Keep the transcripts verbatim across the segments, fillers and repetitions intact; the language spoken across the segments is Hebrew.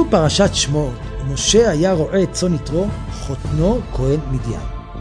כתוב פרשת שמות, משה היה רועה את צאן יתרו, חותנו כהן מדיין.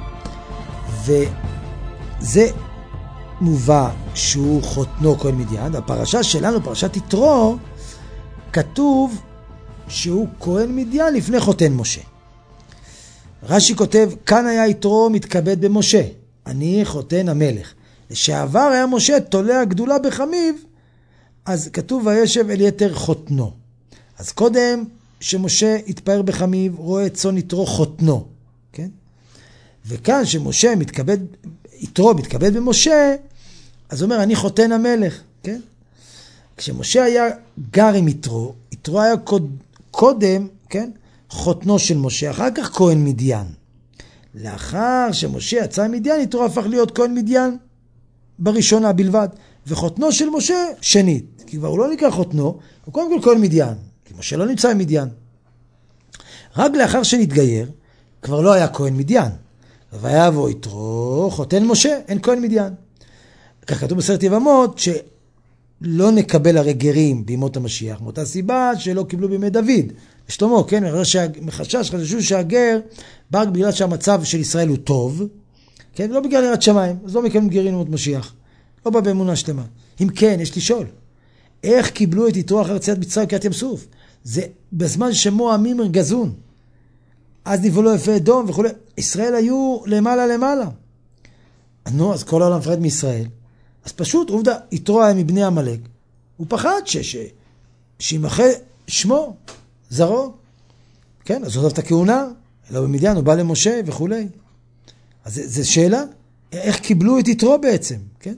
וזה מובא שהוא חותנו כהן מדיין. הפרשה שלנו, פרשת יתרו, כתוב שהוא כהן מדיין לפני חותן משה. רש"י כותב, כאן היה יתרו מתכבד במשה, אני חותן המלך. לשעבר היה משה תולע גדולה בחמיב, אז כתוב וישב אל יתר חותנו. אז קודם שמשה התפאר בחמיב, רואה את צאן יתרו חותנו, כן? וכאן שמשה מתכבד, יתרו מתכבד במשה, אז הוא אומר, אני חותן המלך, כן? כשמשה היה גר עם יתרו, יתרו היה קוד, קודם, כן? חותנו של משה, אחר כך כהן מדיין. לאחר שמשה יצא מדיין, יתרו הפך להיות כהן מדיין בראשונה בלבד, וחותנו של משה שנית, כי כבר הוא לא נקרא חותנו, הוא קודם כל כהן מדיין, כי משה לא נמצא עם מדיין. רק לאחר שנתגייר, כבר לא היה כהן מדיין, ויבוא יתרו חותן משה, אין כהן מדיין. כך כתוב בספר יבמות שלא נקבל הרי גרים בימות המשיח, מאותה סיבה שלא קיבלו בימי דוד, שלמה, כן, מחשש, חששו שהגר בא בגלל שהמצב של ישראל הוא טוב, כן, לא בגלל יראת שמיים, אז לא מקבלים גרים בימות משיח, לא בא באמונה שלמה. אם כן, יש לשאול, איך קיבלו את יתרו אחר יציאת מצרים קריעת ים סוף? זה בזמן שמו עמים גזון, אז נבלו יפה אדום וכו'. ישראל היו למעלה למעלה. נו, אז כל העולם מפחד מישראל. אז פשוט, עובדה, יתרו היה מבני המלך. הוא פחד ש... שימחה שמו, זרו. כן, אז הוא עוזב את הכהונה, אלא במדיין, הוא בא למשה וכו'. אז זו שאלה, איך קיבלו את יתרו בעצם, כן?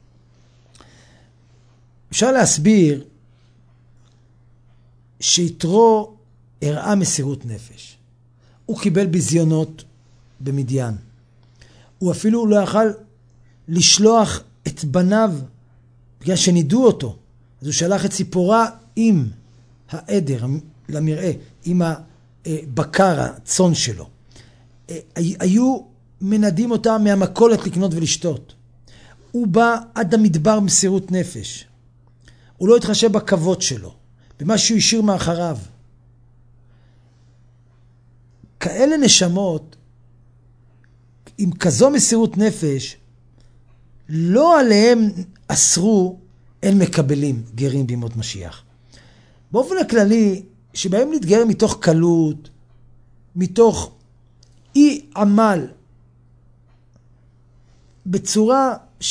אפשר להסביר שיתרו הראה מסירות נפש. הוא קיבל בזיונות במדיין. הוא אפילו לא יכל לשלוח את בניו בגלל שנידו אותו. אז הוא שלח את ציפורה עם העדר למראה, עם הבקר, הצאן שלו. היו מנדים אותה מהמכולת לקנות ולשתות. הוא בא עד המדבר מסירות נפש. הוא לא התחשב בכבוד שלו, במה שהוא השאיר מאחריו. כאלה נשמות, עם כזו מסירות נפש, לא עליהם אסרו אין מקבלים גרים בימות משיח. באופן הכללי, שבהם להתגר מתוך קלות, מתוך אי עמל, בצורה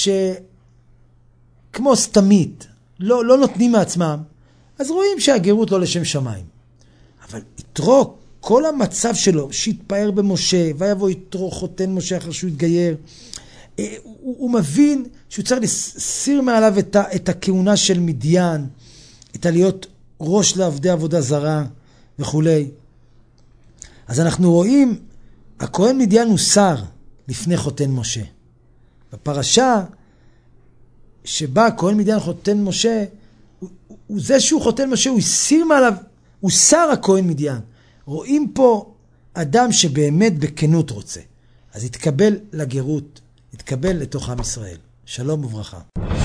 שכמו סתמית, לא, לא נותנים מעצמם, אז רואים שהגרות לא לשם שמיים. אבל יתרו, כל המצב שלו, שהתפאר במשה, ויבוא יתרו חותן משה אחר שהוא התגייר, הוא, הוא מבין שהוא צריך לסיר מעליו את, ה, את הכהונה של מדיין, את הלהיות ראש לעבדי עבודה זרה וכו'. אז אנחנו רואים, הכהן מדיין הוא שר לפני חותן משה. בפרשה שבה הכהן מדיין חותן משה, הוא, הוא זה שהוא חותן משה, הוא הסיר מעליו, הוא שר הכהן מדיין. רואים פה אדם שבאמת בכנות רוצה. אז יתקבל לגרות, יתקבל לתוך עם ישראל. שלום וברכה.